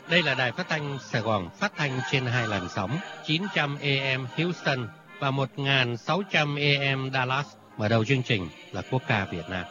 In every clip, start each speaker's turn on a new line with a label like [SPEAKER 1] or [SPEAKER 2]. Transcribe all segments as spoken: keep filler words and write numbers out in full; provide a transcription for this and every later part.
[SPEAKER 1] Đây là đài phát thanh Sài Gòn, phát thanh trên hai làn sóng chín trăm A M Houston và một nghìn sáu trăm A M Dallas. Mở đầu chương trình là quốc ca Việt Nam.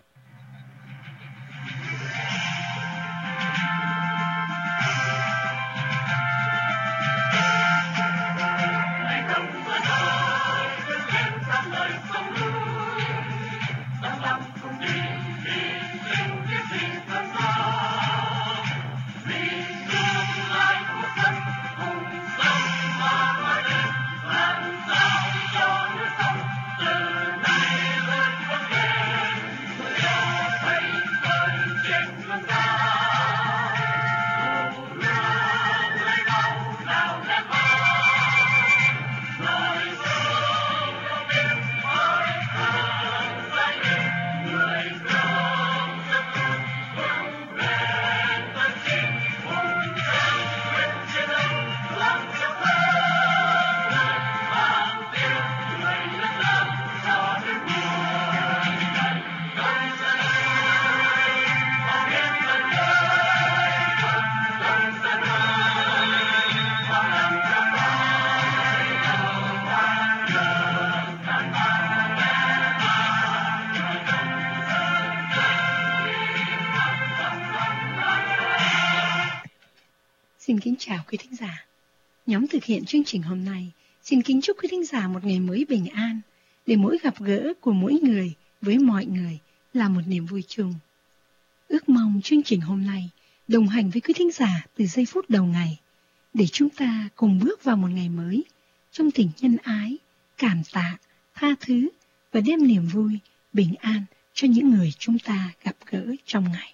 [SPEAKER 2] Xin kính chào quý thính giả. Nhóm thực hiện chương trình hôm nay xin kính chúc quý thính giả một ngày mới bình an, để mỗi gặp gỡ của mỗi người với mọi người là một niềm vui chung. Ước mong chương trình hôm nay đồng hành với quý thính giả từ giây phút đầu ngày, để chúng ta cùng bước vào một ngày mới trong tình nhân ái, cảm tạ, tha thứ và đem niềm vui, bình an cho những người chúng ta gặp gỡ trong ngày.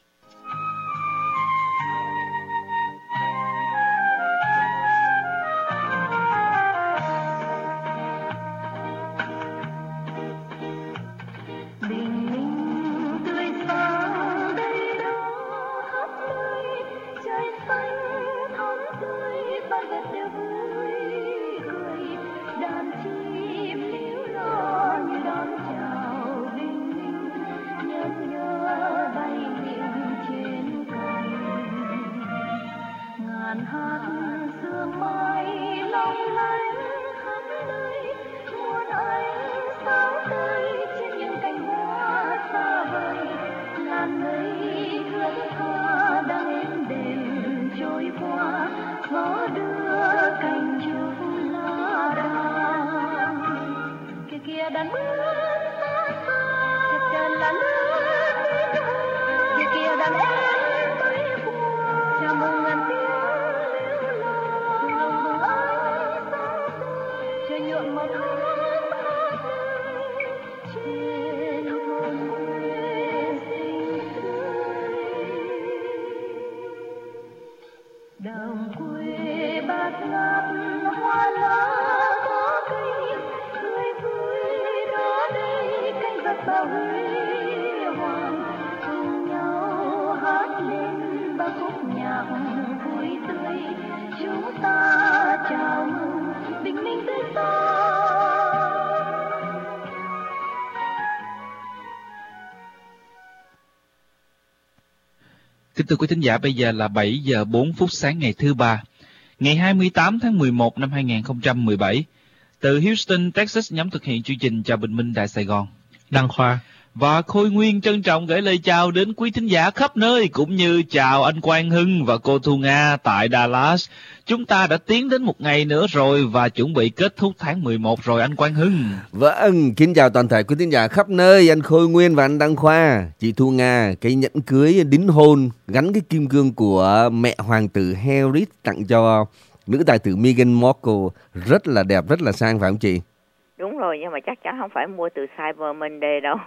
[SPEAKER 3] Kính thưa quý thính giả, bây giờ là bảy giờ bốn phút sáng ngày thứ ba, ngày hai mươi tám tháng mười một năm hai nghìn không trăm mười bảy. Từ Houston, Texas, nhóm thực hiện chương trình chào bình minh Đài Sài Gòn,
[SPEAKER 1] Đăng Khoa
[SPEAKER 3] và Khôi Nguyên trân trọng gửi lời chào đến quý thính giả khắp nơi, cũng như chào anh Quang Hưng và cô Thu Nga tại Dallas. Chúng ta đã tiến đến một ngày nữa rồi và chuẩn bị kết thúc tháng mười một rồi anh Quang Hưng.
[SPEAKER 4] Vâng, kính chào toàn thể quý thính giả khắp nơi, anh Khôi Nguyên và anh Đăng Khoa. Chị Thu Nga, cái nhẫn cưới đính hôn gắn cái kim cương của mẹ hoàng tử Harry tặng cho nữ tài tử Meghan Markle rất là đẹp, rất là sang, phải không chị?
[SPEAKER 5] Đúng rồi, nhưng mà chắc chắn không phải mua từ Cyber Monday đâu.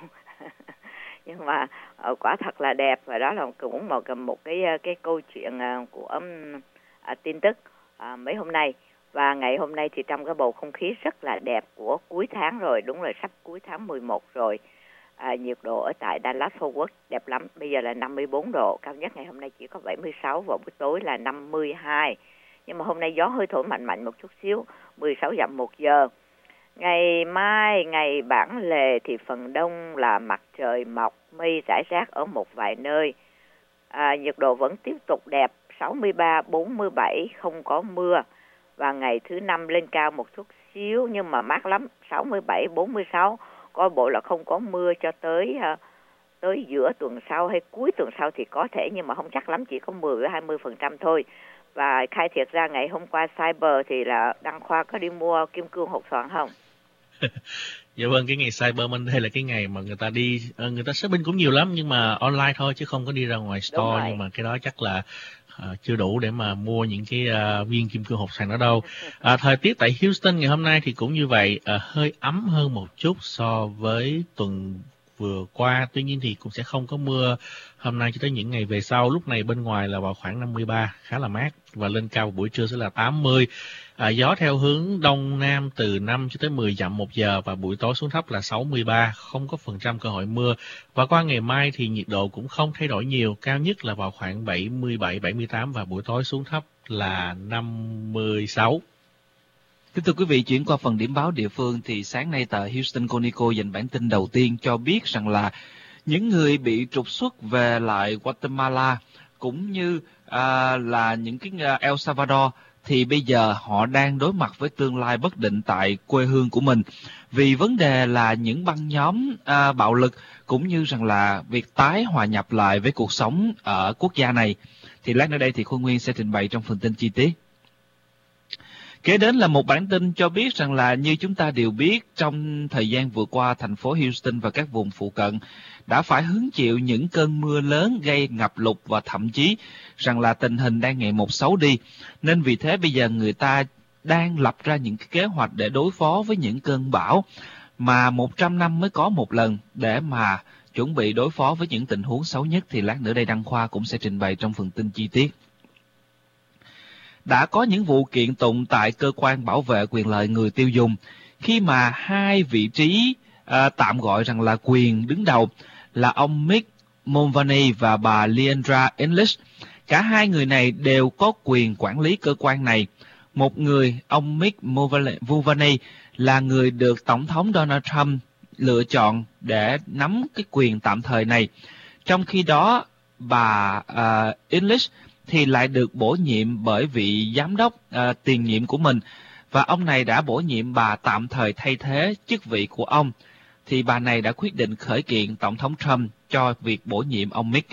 [SPEAKER 5] Nhưng mà uh, quả thật là đẹp, và đó là cũng một một cái cái câu chuyện uh, của um, uh, tin tức uh, mấy hôm nay. Và ngày hôm nay thì trong cái bầu không khí rất là đẹp của cuối tháng rồi, đúng rồi, sắp cuối tháng mười một rồi. Uh, nhiệt độ ở tại Dallas Fort Worth đẹp lắm, bây giờ là năm mươi bốn độ, cao nhất ngày hôm nay chỉ có bảy mươi sáu, vào buổi tối là năm mươi hai. Nhưng mà hôm nay gió hơi thổi mạnh mạnh một chút xíu, mười sáu dặm một giờ. Ngày mai, ngày bản lề thì phần đông là mặt trời mọc, mây rải rác ở một vài nơi. À, nhiệt độ vẫn tiếp tục đẹp, sáu mươi ba, bốn mươi bảy, không có mưa. Và ngày thứ năm lên cao một chút xíu nhưng mà mát lắm, sáu mươi bảy, bốn mươi sáu. Coi bộ là không có mưa cho tới uh, tới giữa tuần sau hay cuối tuần sau thì có thể, nhưng mà không chắc lắm, chỉ có mười đến hai mươi phần trăm thôi. Và khai thiệt ra ngày hôm qua Cyber thì là Đăng Khoa có đi mua kim cương hột xoàn không?
[SPEAKER 6] Dạ vâng, cái ngày Cyber Monday là cái ngày mà người ta đi, người ta shopping cũng nhiều lắm nhưng mà online thôi chứ không có đi ra ngoài store. Nhưng mà cái đó chắc là uh, chưa đủ để mà mua những cái uh, viên kim cương hột xoàn đó đâu. Uh, thời tiết tại Houston ngày hôm nay thì cũng như vậy, uh, hơi ấm hơn một chút so với tuần vừa qua. Tuy nhiên thì cũng sẽ không có mưa hôm nay cho tới những ngày về sau. Lúc này bên ngoài là vào khoảng năm mươi ba, khá là mát, và lên cao buổi trưa sẽ là tám mươi. À, gió theo hướng đông nam từ năm cho tới mười dặm một giờ, và buổi tối xuống thấp là sáu mươi ba, không có phần trăm cơ hội mưa. Và qua ngày mai thì nhiệt độ cũng không thay đổi nhiều, cao nhất là vào khoảng bảy mươi bảy, bảy mươi tám và buổi tối xuống thấp là năm mươi sáu.
[SPEAKER 3] Kính thưa quý vị, chuyển qua phần điểm báo địa phương thì sáng nay tờ Houston Chronicle dành bản tin đầu tiên cho biết rằng là những người bị trục xuất về lại Guatemala cũng như à, là những cái El Salvador thì bây giờ họ đang đối mặt với tương lai bất định tại quê hương của mình, vì vấn đề là những băng nhóm à, bạo lực cũng như rằng là việc tái hòa nhập lại với cuộc sống ở quốc gia này. Thì lát nữa đây thì Khôi Nguyên sẽ trình bày trong phần tin chi tiết. Kế đến là một bản tin cho biết rằng là như chúng ta đều biết, trong thời gian vừa qua thành phố Houston và các vùng phụ cận đã phải hứng chịu những cơn mưa lớn gây ngập lụt, và thậm chí rằng là tình hình đang ngày một xấu đi. Nên vì thế bây giờ người ta đang lập ra những cái kế hoạch để đối phó với những cơn bão mà một trăm năm mới có một lần, để mà chuẩn bị đối phó với những tình huống xấu nhất. Thì lát nữa đây Đăng Khoa cũng sẽ trình bày trong phần tin chi tiết. Đã có những vụ kiện tụng tại cơ quan bảo vệ quyền lợi người tiêu dùng, khi mà hai vị trí à, tạm gọi rằng là quyền đứng đầu là ông Mick Mulvaney và bà Leandra English. Cả hai người này đều có quyền quản lý cơ quan này. Một người, ông Mick Mulvaney, là người được Tổng thống Donald Trump lựa chọn để nắm cái quyền tạm thời này. Trong khi đó, bà uh, English thì lại được bổ nhiệm bởi vị giám đốc uh, tiền nhiệm của mình, và ông này đã bổ nhiệm bà tạm thời thay thế chức vị của ông. Thì bà này đã quyết định khởi kiện Tổng thống Trump cho việc bổ nhiệm ông Mick.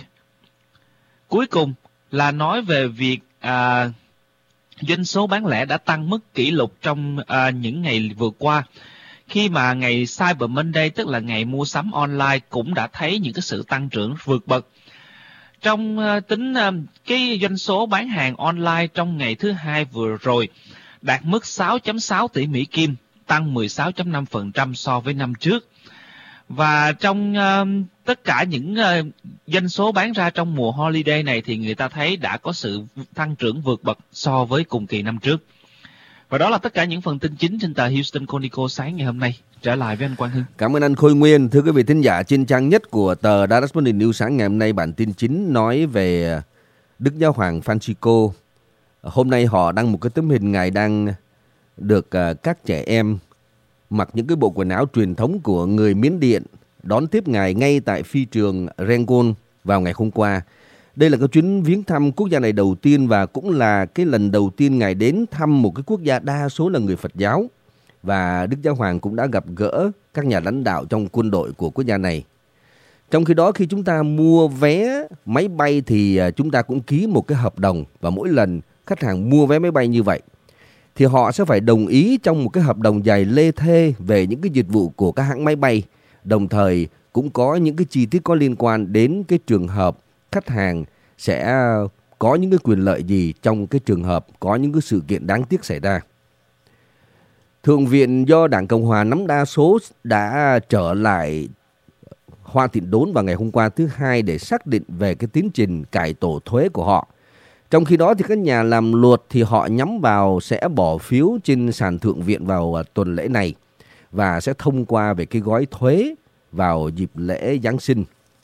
[SPEAKER 3] Cuối cùng là nói về việc à, doanh số bán lẻ đã tăng mức kỷ lục trong à, những ngày vừa qua, khi mà ngày Cyber Monday, tức là ngày mua sắm online, cũng đã thấy những cái sự tăng trưởng vượt bậc. Trong uh, tính uh, cái doanh số bán hàng online trong ngày thứ hai vừa rồi đạt mức sáu phẩy sáu tỷ Mỹ Kim, tăng mười sáu phẩy năm phần trăm so với năm trước. Và trong uh, tất cả những uh, doanh số bán ra trong mùa holiday này thì người ta thấy đã có sự tăng trưởng vượt bậc so với cùng kỳ năm trước. Và đó là tất cả những phần tin chính trên tờ Houston Chronicle sáng ngày hôm nay. Trở lại với anh Quang Hưng.
[SPEAKER 4] Cảm ơn anh Khôi Nguyên. Thưa quý vị thính giả, trên trang nhất của tờ Dallas Morning News sáng ngày hôm nay, bản tin chính nói về Đức Giáo hoàng Francisco. Hôm nay họ đăng một cái tấm hình ngài đang được các trẻ em mặc những cái bộ quần áo truyền thống của người Miến Điện đón tiếp ngài ngay tại phi trường Rangoon vào ngày hôm qua. Đây là cái chuyến viếng thăm quốc gia này đầu tiên, và cũng là cái lần đầu tiên ngài đến thăm một cái quốc gia đa số là người Phật giáo. Và Đức Giáo hoàng cũng đã gặp gỡ các nhà lãnh đạo trong quân đội của quốc gia này. Trong khi đó, khi chúng ta mua vé máy bay thì chúng ta cũng ký một cái hợp đồng, và mỗi lần khách hàng mua vé máy bay như vậy thì họ sẽ phải đồng ý trong một cái hợp đồng dài lê thê về những cái dịch vụ của các hãng máy bay. Đồng thời cũng có những cái chi tiết có liên quan đến cái trường hợp khách hàng sẽ có những cái quyền lợi gì trong cái trường hợp có những cái sự kiện đáng tiếc xảy ra. Thượng viện do Đảng Cộng Hòa nắm đa số đã trở lại Hoa Thịnh Đốn vào ngày hôm qua thứ Hai để xác định về cái tiến trình cải tổ thuế của họ. Trong khi đó thì các nhà làm luật thì họ nhắm vào sẽ bỏ phiếu trên sàn Thượng viện vào tuần lễ này và sẽ thông qua về cái gói thuế vào dịp lễ Giáng sinh.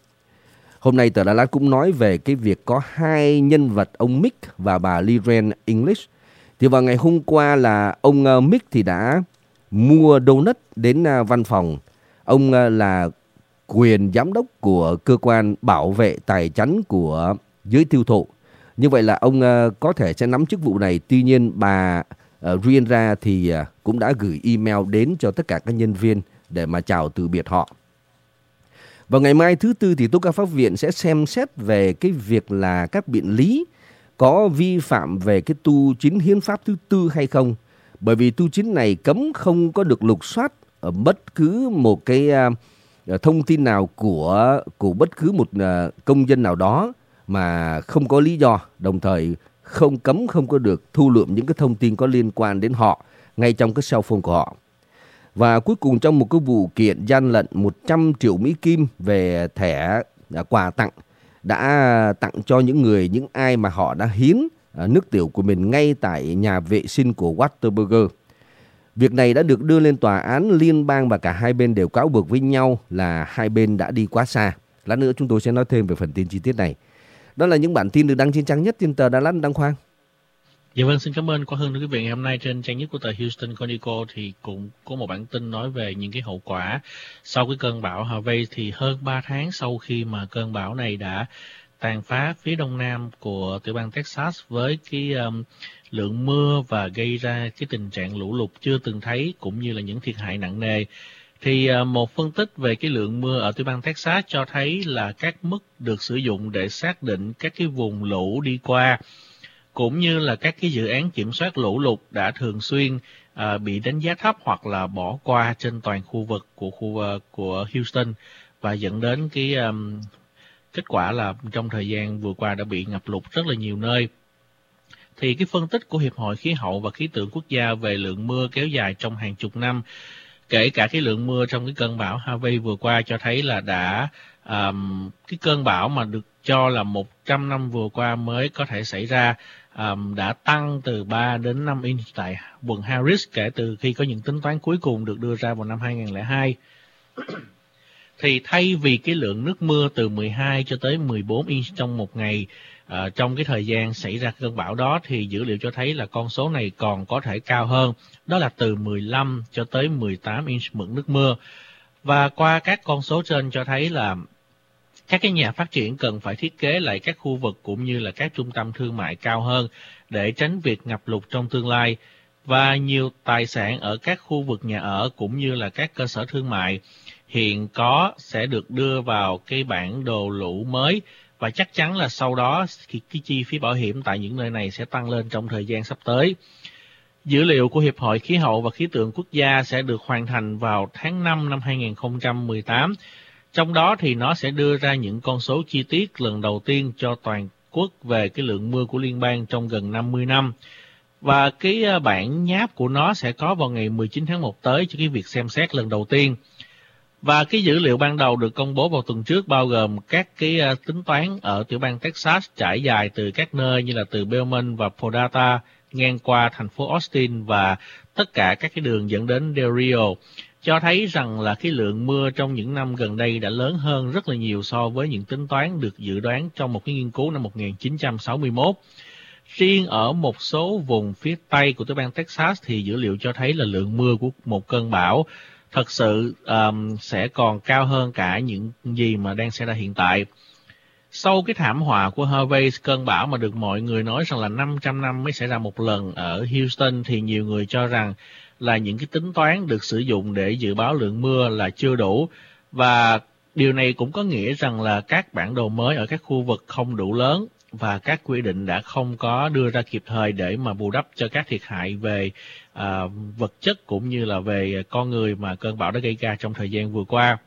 [SPEAKER 4] Hôm nay tờ Dallas cũng nói về cái việc có hai nhân vật, ông Mick và bà Liren English. Thì vào ngày hôm qua là ông Mick thì đã mua donut đến văn phòng. Ông là quyền giám đốc của cơ quan bảo vệ tài chánh của giới tiêu thụ. Như vậy là ông uh, có thể sẽ nắm chức vụ này. Tuy nhiên bà uh, Rienra thì uh, cũng đã gửi email đến cho tất cả các nhân viên để mà chào từ biệt họ. Vào ngày mai thứ Tư thì Tố cáo Pháp viện sẽ xem xét về cái việc là các biện lý có vi phạm về cái tu chính hiến pháp thứ tư hay không. Bởi vì tu chính này cấm không có được lục soát ở bất cứ một cái uh, thông tin nào của, của bất cứ một uh, công dân nào đó mà không có lý do. Đồng thời không cấm không có được thu lượm những cái thông tin có liên quan đến họ ngay trong cái cell phone của họ. Và cuối cùng trong một cái vụ kiện gian lận một trăm triệu Mỹ Kim về thẻ quà tặng đã tặng cho những người, những ai mà họ đã hiến nước tiểu của mình ngay tại nhà vệ sinh của Whataburger. Việc này đã được đưa lên tòa án liên bang và cả hai bên đều cáo buộc với nhau là hai bên đã đi quá xa. Lát nữa chúng tôi sẽ nói thêm về phần tin chi tiết này. Đó là những bản tin được đăng trên trang nhất trên tờ Đà Lạt Đăng Khoang.
[SPEAKER 6] Dạ vâng, xin cảm ơn Quang Hưng. Thưa quý vị, ngày hôm nay trên trang nhất của tờ Houston Chronicle thì cũng có một bản tin nói về những cái hậu quả sau cái cơn bão Harvey. Thì hơn ba tháng sau khi mà cơn bão này đã tàn phá phía đông nam của tiểu bang Texas với cái um, lượng mưa và gây ra cái tình trạng lũ lụt chưa từng thấy cũng như là những thiệt hại nặng nề. Thì uh, một phân tích về cái lượng mưa ở tiểu bang Texas cho thấy là các mức được sử dụng để xác định các cái vùng lũ đi qua cũng như là các cái dự án kiểm soát lũ lụt đã thường xuyên uh, bị đánh giá thấp hoặc là bỏ qua trên toàn khu vực của khu uh, của Houston, và dẫn đến cái um, kết quả là trong thời gian vừa qua đã bị ngập lụt rất là nhiều nơi. Thì cái phân tích của Hiệp hội Khí hậu và Khí tượng Quốc gia về lượng mưa kéo dài trong hàng chục năm, kể cả cái lượng mưa trong cái cơn bão Harvey vừa qua, cho thấy là đã um, cái cơn bão mà được cho là một trăm năm vừa qua mới có thể xảy ra um, đã tăng từ ba đến năm inch tại quận Harris kể từ khi có những tính toán cuối cùng được đưa ra vào năm hai không không hai. Thì thay vì cái lượng nước mưa từ mười hai cho tới mười bốn inch trong một ngày uh, trong cái thời gian xảy ra cơn bão đó, thì dữ liệu cho thấy là con số này còn có thể cao hơn, đó là từ mười lăm cho tới mười tám inch mực nước mưa. Và qua các con số trên cho thấy là các cái nhà phát triển cần phải thiết kế lại các khu vực cũng như là các trung tâm thương mại cao hơn để tránh việc ngập lụt trong tương lai. Và nhiều tài sản ở các khu vực nhà ở cũng như là các cơ sở thương mại hiện có sẽ được đưa vào cái bản đồ lũ mới, và chắc chắn là sau đó thì cái chi phí bảo hiểm tại những nơi này sẽ tăng lên trong thời gian sắp tới. Dữ liệu của Hiệp hội Khí hậu và Khí tượng Quốc gia sẽ được hoàn thành vào tháng năm năm hai không một tám. Trong đó thì nó sẽ đưa ra những con số chi tiết lần đầu tiên cho toàn quốc về cái lượng mưa của liên bang trong gần năm mươi năm. Và cái bản nháp của nó sẽ có vào ngày mười chín tháng một tới cho cái việc xem xét lần đầu tiên. Và cái dữ liệu ban đầu được công bố vào tuần trước bao gồm các cái tính toán ở tiểu bang Texas trải dài từ các nơi như là từ Belmont và Podata ngang qua thành phố Austin và tất cả các cái đường dẫn đến Del Rio, cho thấy rằng là cái lượng mưa trong những năm gần đây đã lớn hơn rất là nhiều so với những tính toán được dự đoán trong một cái nghiên cứu năm một nghìn chín trăm sáu mươi mốt. Riêng ở một số vùng phía Tây của tiểu bang Texas thì dữ liệu cho thấy là lượng mưa của một cơn bão thật sự um, sẽ còn cao hơn cả những gì mà đang xảy ra hiện tại. Sau cái thảm họa của Harvey, cơn bão mà được mọi người nói rằng là năm trăm năm mới xảy ra một lần ở Houston, thì nhiều người cho rằng là những cái tính toán được sử dụng để dự báo lượng mưa là chưa đủ. Và điều này cũng có nghĩa rằng là các bản đồ mới ở các khu vực không đủ lớn và các quy định đã không có đưa ra kịp thời để mà bù đắp cho các thiệt hại về à, vật chất cũng như là về con người mà cơn bão đã gây ra trong thời gian vừa qua.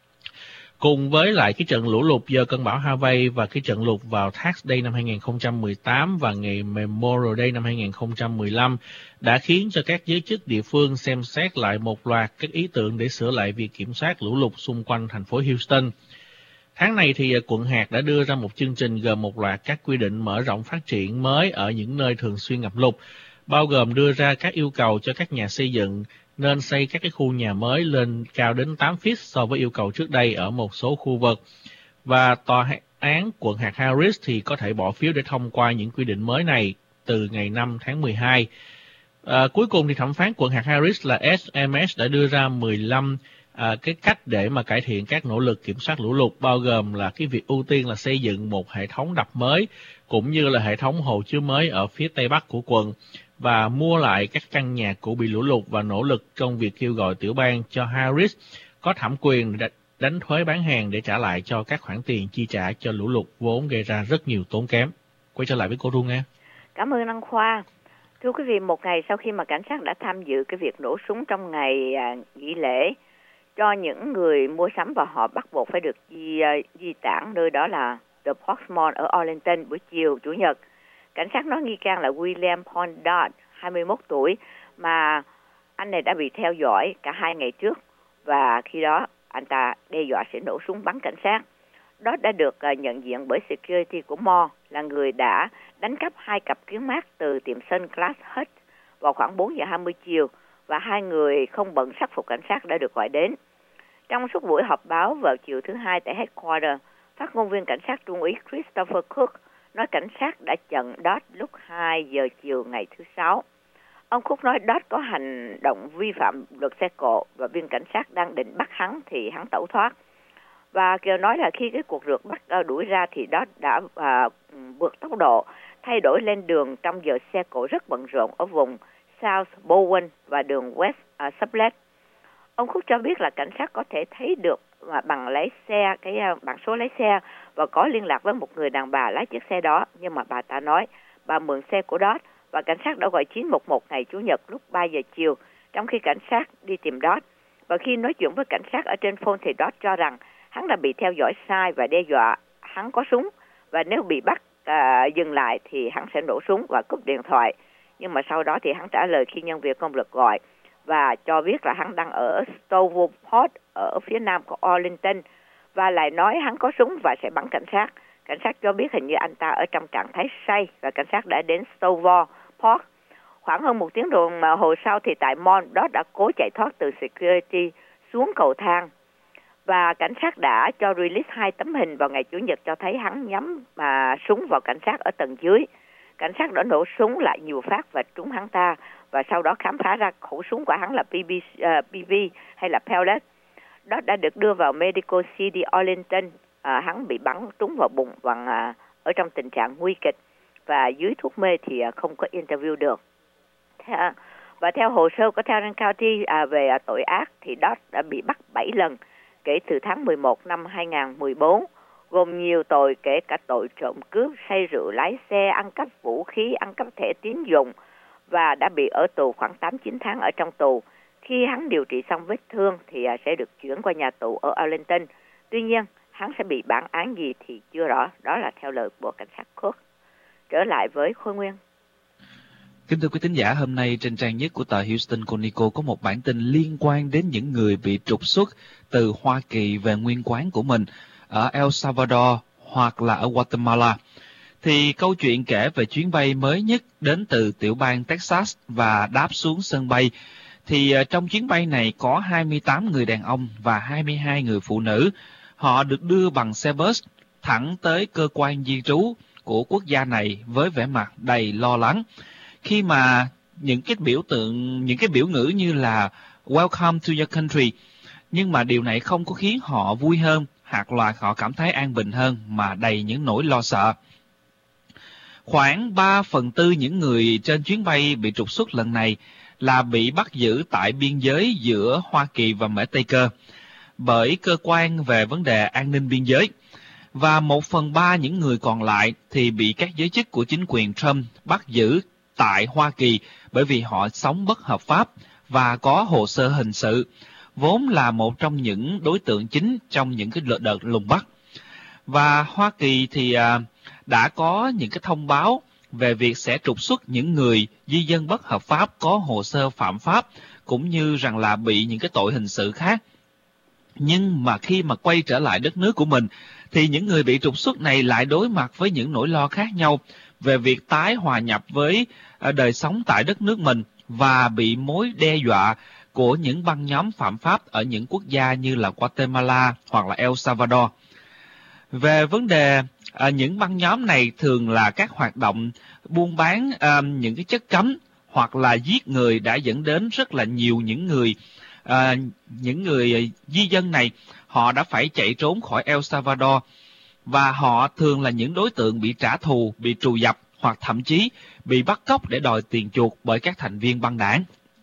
[SPEAKER 6] Cùng với lại cái trận lũ lụt do cơn bão Harvey và cái trận lụt vào Tax Day năm hai không một tám và ngày Memorial Day năm hai không một lăm đã khiến cho các giới chức địa phương xem xét lại một loạt các ý tưởng để sửa lại việc kiểm soát lũ lụt xung quanh thành phố Houston. Tháng này thì quận hạt đã đưa ra một chương trình gồm một loạt các quy định mở rộng phát triển mới ở những nơi thường xuyên ngập lụt, bao gồm đưa ra các yêu cầu cho các nhà xây dựng nên xây các cái khu nhà mới lên cao đến tám feet so với yêu cầu trước đây ở một số khu vực. Và tòa án quận hạt Harris thì có thể bỏ phiếu để thông qua những quy định mới này từ ngày năm tháng mười hai. À, cuối cùng thì thẩm phán quận hạt Harris là ét em ét đã đưa ra mười lăm À, cái cách để mà cải thiện các nỗ lực kiểm soát lũ lụt bao gồm là cái việc ưu tiên là xây dựng một hệ thống đập mới cũng như là hệ thống hồ chứa mới ở phía tây bắc của quận và mua lại các căn nhà cũ bị lũ lụt và nỗ lực trong việc kêu gọi tiểu bang cho Harris có thẩm quyền đánh thuế bán hàng để trả lại cho các khoản tiền chi trả cho lũ lụt vốn gây ra rất nhiều tốn kém. Quay trở lại với cô Thu Nga.
[SPEAKER 5] Cảm ơn anh Khoa. Thưa quý vị, một ngày sau khi mà cảnh sát đã tham dự cái việc nổ súng trong ngày à, nghỉ lễ cho những người mua sắm và họ bắt buộc phải được di, uh, di tản nơi đó là The Portsmouth ở Arlington buổi chiều Chủ nhật. Cảnh sát nói nghi can là William Paul Dodd, hai mươi mốt tuổi, mà anh này đã bị theo dõi cả hai ngày trước và khi đó anh ta đe dọa sẽ nổ súng bắn cảnh sát. Dodd đã được uh, nhận diện bởi security của Moore, là người đã đánh cắp hai cặp kiến mát từ tiệm Sunglass Hut vào khoảng bốn giờ hai mươi chiều và hai người không bận sắc phục cảnh sát đã được gọi đến. Trong suốt buổi họp báo vào chiều thứ hai tại Headquarters, phát ngôn viên cảnh sát trung úy Christopher Cook nói cảnh sát đã chặn Dodd lúc hai giờ chiều ngày thứ Sáu. Ông Cook nói Dodd có hành động vi phạm luật xe cộ và viên cảnh sát đang định bắt hắn thì hắn tẩu thoát. Và kêu nói là khi cái cuộc rượt bắt đuổi ra thì Dodd đã à, vượt tốc độ, thay đổi lên đường trong giờ xe cộ rất bận rộn ở vùng South Bowen và đường West uh, Sublette. Ông Cook cho biết là cảnh sát có thể thấy được mà bằng lái xe, cái uh, bảng số lái xe và có liên lạc với một người đàn bà lái chiếc xe đó, nhưng mà bà ta nói bà mượn xe của Dodd và cảnh sát đã gọi chín một một ngày Chủ nhật lúc ba giờ chiều, trong khi cảnh sát đi tìm Dodd. Và khi nói chuyện với cảnh sát ở trên phone thì Dodd cho rằng hắn đã bị theo dõi sai và đe dọa hắn có súng và nếu bị bắt uh, dừng lại thì hắn sẽ nổ súng và cúp điện thoại. Nhưng mà sau đó thì hắn trả lời khi nhân viên công lực gọi và cho biết là hắn đang ở Stoverport ở phía nam của Arlington và lại nói hắn có súng và sẽ bắn cảnh sát. Cảnh sát cho biết hình như anh ta ở trong trạng thái say và cảnh sát đã đến Stoverport. Khoảng hơn một tiếng đồng hồ sau thì tại mall đó đã cố chạy thoát từ security xuống cầu thang và cảnh sát đã cho release hai tấm hình vào ngày Chủ nhật cho thấy hắn nhắm mà súng vào cảnh sát ở tầng dưới. Cảnh sát đã nổ súng lại nhiều phát và trúng hắn ta và sau đó khám phá ra khẩu súng của hắn là pê bê, uh, pê vê hay là pellet. Đó đã được đưa vào Medical City Arlington. Uh, hắn bị bắn trúng vào bụng và uh, ở trong tình trạng nguy kịch và dưới thuốc mê thì uh, không có interview được. Theo, và theo hồ sơ của Tarrant County uh, về uh, tội ác thì Dodd đã bị bắt bảy lần kể từ tháng mười một năm hai nghìn không trăm mười bốn, gồm nhiều tội kể cả tội trộm cướp, say rượu lái xe, ăn cắp vũ khí, ăn cắp thẻ tín dụng và đã bị ở tù khoảng tám chín tháng ở trong tù. Khi hắn điều trị xong vết thương thì sẽ được chuyển qua nhà tù ở Arlington. Tuy nhiên, hắn sẽ bị bản án gì thì chưa rõ. Đó là theo lời của cảnh sát Cook. Trở lại với Khôi Nguyên.
[SPEAKER 3] Kính thưa quý thính giả, hôm nay trên trang nhất của tờ Houston Chronicle có một bản tin liên quan đến những người bị trục xuất từ Hoa Kỳ về nguyên quán của mình ở El Salvador hoặc là ở Guatemala. Thì câu chuyện kể về chuyến bay mới nhất đến từ tiểu bang Texas và đáp xuống sân bay. Thì trong chuyến bay này có hai mươi tám người đàn ông và hai mươi hai người phụ nữ. Họ được đưa bằng xe bus thẳng tới cơ quan di trú của quốc gia này với vẻ mặt đầy lo lắng. Khi mà những cái biểu tượng, những cái biểu ngữ như là Welcome to your country, nhưng mà điều này không có khiến họ vui hơn hoặc là họ cảm thấy an bình hơn mà đầy những nỗi lo sợ. Khoảng ba phần tư những người trên chuyến bay bị trục xuất lần này là bị bắt giữ tại biên giới giữa Hoa Kỳ và Mễ Tây Cơ bởi cơ quan về vấn đề an ninh biên giới. Và một phần ba những người còn lại thì bị các giới chức của chính quyền Trump bắt giữ tại Hoa Kỳ bởi vì họ sống bất hợp pháp và có hồ sơ hình sự, vốn là một trong những đối tượng chính trong những cái đợt lùng bắt. Và Hoa Kỳ thì à, đã có những cái thông báo về việc sẽ trục xuất những người di dân bất hợp pháp có hồ sơ phạm pháp, cũng như rằng là bị những cái tội hình sự khác. Nhưng mà khi mà quay trở lại đất nước của mình, thì những người bị trục xuất này lại đối mặt với những nỗi lo khác nhau về việc tái hòa nhập với đời sống tại đất nước mình và bị mối đe dọa của những băng nhóm phạm pháp ở những quốc gia như là Guatemala hoặc là El Salvador. Về vấn đề à, những băng nhóm này thường là các hoạt động buôn bán à, những cái chất cấm hoặc là giết người đã dẫn đến rất là nhiều những người à, những người di dân này họ đã phải chạy trốn khỏi El Salvador, và họ thường là những đối tượng bị trả thù, bị trù dập hoặc thậm chí bị bắt cóc để đòi tiền chuộc bởi các thành viên băng đảng.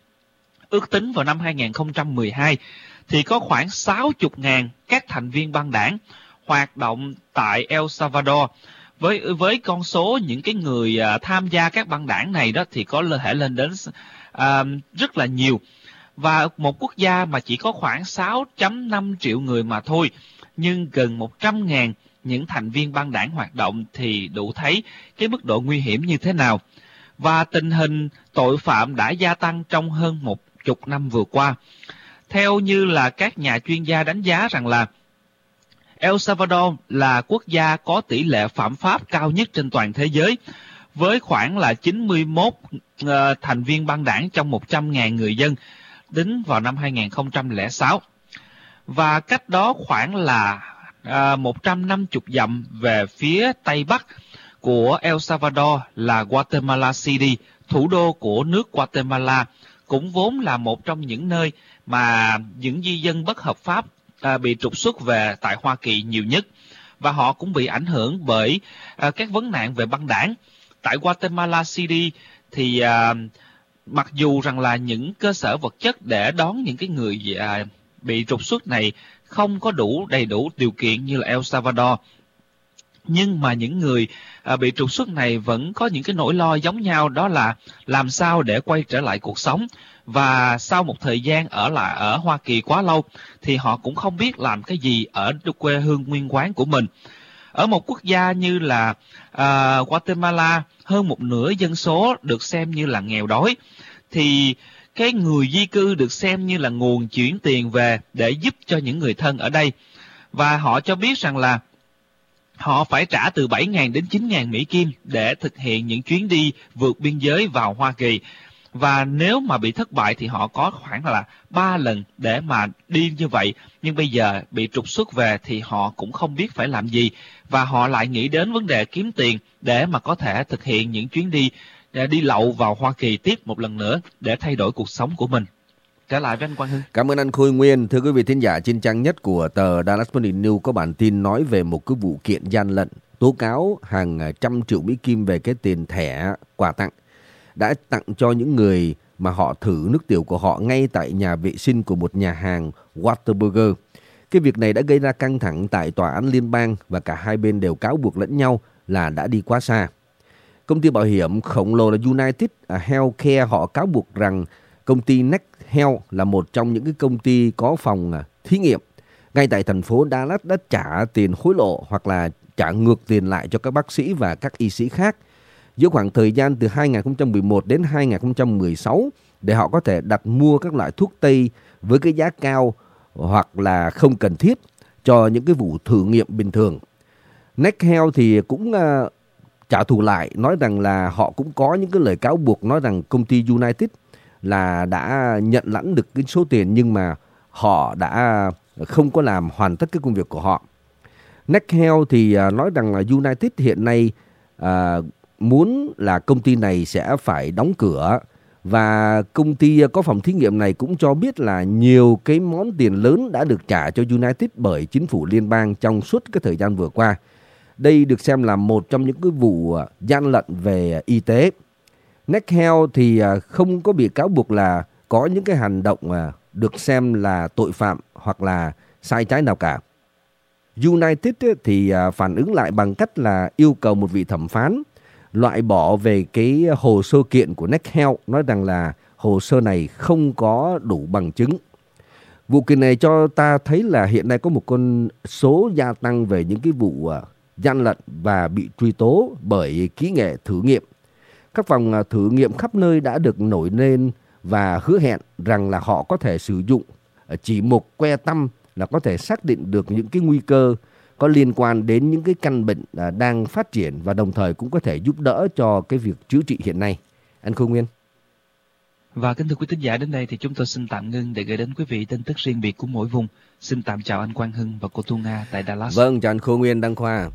[SPEAKER 3] Ước tính vào năm hai không một hai thì có khoảng sáu mươi nghìn các thành viên băng đảng hoạt động tại El Salvador. Với với con số những cái người uh, tham gia các băng đảng này đó thì có thể lên đến uh, rất là nhiều. Và một quốc gia mà chỉ có khoảng sáu phẩy năm triệu người mà thôi, nhưng gần một trăm nghìn những thành viên băng đảng hoạt động thì đủ thấy cái mức độ nguy hiểm như thế nào. Và tình hình tội phạm đã gia tăng trong hơn một chục năm vừa qua. Theo như là các nhà chuyên gia đánh giá rằng là El Salvador là quốc gia có tỷ lệ phạm pháp cao nhất trên toàn thế giới, với khoảng là chín mươi mốt uh, thành viên băng đảng trong một trăm nghìn người dân đến vào năm hai không không sáu. Và cách đó khoảng là uh, một trăm năm mươi dặm về phía tây bắc của El Salvador là Guatemala City, thủ đô của nước Guatemala, cũng vốn là một trong những nơi mà những di dân bất hợp pháp à, bị trục xuất về tại Hoa Kỳ nhiều nhất, và họ cũng bị ảnh hưởng bởi à, các vấn nạn về băng đảng. Tại Guatemala City thì à, mặc dù rằng là những cơ sở vật chất để đón những cái người à, bị trục xuất này không có đủ đầy đủ điều kiện như là El Salvador, nhưng mà những người à, bị trục xuất này vẫn có những cái nỗi lo giống nhau, đó là làm sao để quay trở lại cuộc sống. Và sau một thời gian ở lại ở Hoa Kỳ quá lâu thì họ cũng không biết làm cái gì ở quê hương nguyên quán của mình. Ở một quốc gia như là à, Guatemala, hơn một nửa dân số được xem như là nghèo đói, thì cái người di cư được xem như là nguồn chuyển tiền về để giúp cho những người thân ở đây. Và họ cho biết rằng là họ phải trả từ bảy nghìn đến chín nghìn Mỹ Kim để thực hiện những chuyến đi vượt biên giới vào Hoa Kỳ. Và nếu mà bị thất bại thì họ có khoảng là ba lần để mà đi như vậy. Nhưng bây giờ bị trục xuất về thì họ cũng không biết phải làm gì. Và họ lại nghĩ đến vấn đề kiếm tiền để mà có thể thực hiện những chuyến đi đi lậu vào Hoa Kỳ tiếp một lần nữa để thay đổi cuộc sống của mình. Trở lại với anh Quang Hưng.
[SPEAKER 4] Cảm ơn anh Khôi Nguyên. Thưa quý vị thính giả, trên trang nhất của tờ Dallas Morning News có bản tin nói về một cái vụ kiện gian lận, tố cáo hàng trăm triệu Mỹ Kim về cái tiền thẻ quà tặng đã tặng cho những người mà họ thử nước tiểu của họ ngay tại nhà vệ sinh của một nhà hàng Whataburger. Cái việc này đã gây ra căng thẳng tại tòa án liên bang và cả hai bên đều cáo buộc lẫn nhau là đã đi quá xa. Công ty bảo hiểm khổng lồ là United Healthcare họ cáo buộc rằng công ty Next Health là một trong những cái công ty có phòng thí nghiệm ngay tại thành phố Dallas đã trả tiền hối lộ hoặc là trả ngược tiền lại cho các bác sĩ và các y sĩ khác giữa khoảng thời gian từ hai không một một đến hai không một sáu để họ có thể đặt mua các loại thuốc tây với cái giá cao hoặc là không cần thiết cho những cái vụ thử nghiệm bình thường. Next Health thì cũng uh, trả thù lại, nói rằng là họ cũng có những cái lời cáo buộc nói rằng công ty United là đã nhận lãnh được cái số tiền nhưng mà họ đã không có làm hoàn tất cái công việc của họ. Next Health thì uh, nói rằng là United hiện nay uh, muốn là công ty này sẽ phải đóng cửa, và công ty có phòng thí nghiệm này cũng cho biết là nhiều cái món tiền lớn đã được trả cho United bởi chính phủ liên bang trong suốt cái thời gian vừa qua. Đây được xem là một trong những cái vụ gian lận về y tế. Next Health thì không có bị cáo buộc là có những cái hành động được xem là tội phạm hoặc là sai trái nào cả. United thì phản ứng lại bằng cách là yêu cầu một vị thẩm phán loại bỏ về cái hồ sơ kiện của Next Health, nói rằng là hồ sơ này không có đủ bằng chứng. Vụ kiện này cho ta thấy là hiện nay có một con số gia tăng về những cái vụ gian lận và bị truy tố bởi kỹ nghệ thử nghiệm. Các phòng thử nghiệm khắp nơi đã được nổi lên và hứa hẹn rằng là họ có thể sử dụng chỉ một que tăm là có thể xác định được những cái nguy cơ có liên quan đến những cái căn bệnh đang phát triển và đồng thời cũng có thể giúp đỡ cho cái việc chữa trị hiện nay. Anh Khôi Nguyên.
[SPEAKER 3] Và kính thưa quý thính giả, đến đây thì chúng tôi xin tạm ngưng để gửi đến quý vị tin tức riêng biệt của mỗi vùng. Xin tạm chào anh Quang Hưng và cô Thu Nga tại Dallas.
[SPEAKER 4] Vâng, chào anh Khôi Nguyên, Đăng Khoa.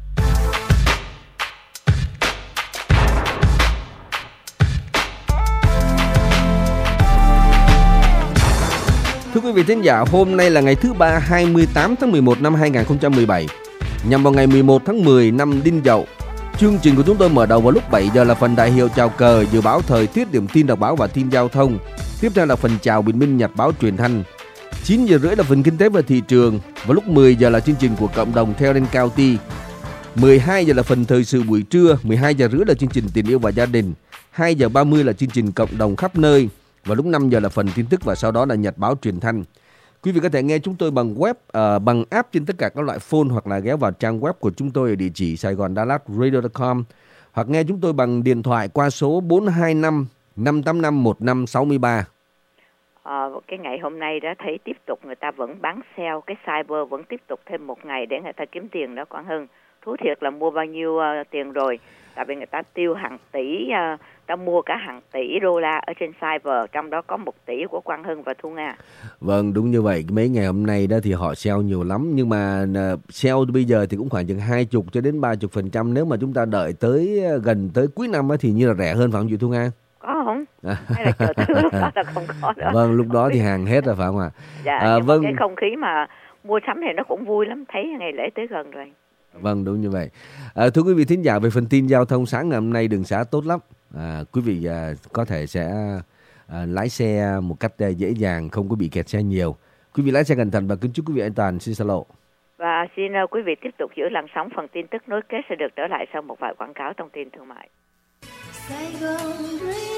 [SPEAKER 4] Thưa quý vị thính giả, hôm nay là ngày thứ ba hai mươi tám tháng mười một năm hai nghìn không trăm mười bảy, nhằm vào ngày mười một tháng mười năm Đinh Dậu. Chương trình của chúng tôi mở đầu vào lúc bảy giờ là phần đại hiệu chào cờ, dự báo thời tiết, điểm tin đọc báo và tin giao thông. Tiếp theo là phần chào bình minh nhật báo truyền thanh. chín giờ rưỡi là phần kinh tế và thị trường. Vào lúc mười giờ là chương trình của cộng đồng Tarrant County. mười hai giờ là phần thời sự buổi trưa. mười hai giờ rưỡi là chương trình tình yêu và gia đình. hai giờ ba mươi là chương trình cộng đồng khắp nơi. Và lúc năm giờ là phần tin tức và sau đó là nhật báo truyền thanh. Quý vị có thể nghe chúng tôi bằng web, uh, bằng app trên tất cả các loại phone, hoặc là ghé vào trang web của chúng tôi ở địa chỉ saigon dallas radio chấm com, hoặc nghe chúng tôi bằng điện thoại qua số bốn hai năm năm tám năm một năm sáu ba.
[SPEAKER 5] Ờ, cái ngày hôm nay đó thấy tiếp tục người ta vẫn bán sale, cái cyber vẫn tiếp tục thêm một ngày để người ta kiếm tiền đó Quang Hưng. Thú thiệt là mua bao nhiêu uh, tiền rồi, tại vì người ta tiêu hàng tỷ, uh, ta mua cả hàng tỷ đô la ở trên cyber, trong đó có một tỷ của Quang Hưng và Thu Nga.
[SPEAKER 4] Vâng, đúng như vậy. Mấy ngày hôm nay đó thì họ sale nhiều lắm, nhưng mà uh, sale bây giờ thì cũng khoảng chừng hai mươi cho đến ba mươi phần trăm. Nếu mà chúng ta đợi tới uh, gần tới cuối năm thì như là rẻ hơn, phải không chị Thu Nga?
[SPEAKER 5] Có không? À. Hay là chờ tới lúc đó là không có nữa?
[SPEAKER 4] Vâng, lúc đó thì hàng hết rồi phải không ạ?
[SPEAKER 5] Dạ, à, vâng. Cái không khí mà mua sắm thì nó cũng vui lắm, thấy ngày lễ tới gần rồi.
[SPEAKER 4] Vâng, đúng như vậy. À, thưa quý vị thính giả, về phần tin giao thông sáng ngày hôm nay đường xá tốt lắm. À, quý vị à, có thể sẽ à, lái xe một cách à, dễ dàng, không có bị kẹt xe nhiều. Quý vị lái xe cẩn thận và kính chúc quý vị an toàn. Xin hello.
[SPEAKER 5] Và xin uh, quý vị tiếp tục giữ làn sóng, phần tin tức nối kết sẽ được trở lại sau một vài quảng cáo thông tin thương mại.